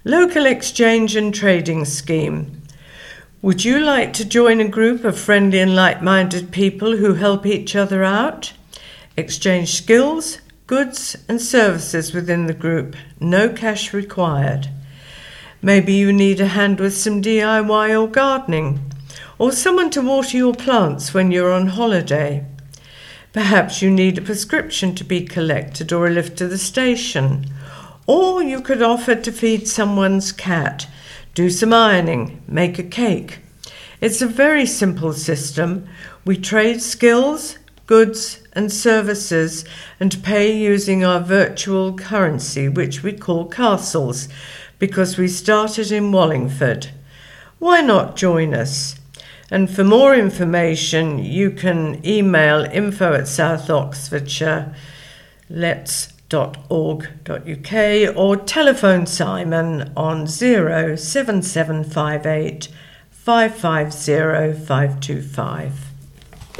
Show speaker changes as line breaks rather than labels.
Local exchange and trading scheme. Would you like to join a group of friendly and like-minded people who help each other out? Exchange skills, goods and services within the group. No cash required. Maybe you need a hand with some DIY or gardening, or someone to water your plants when you're on holiday. Perhaps you need a prescription to be collected or a lift to the station. Or you could offer to feed someone's cat, do some ironing, make a cake. It's a very simple system. We trade skills, goods and services and pay using our virtual currency, which we call castles, because we started in Wallingford. Why not join us? And for more information, you can email info@southOxfordshire.org.uk or telephone Simon on 07758 550 525.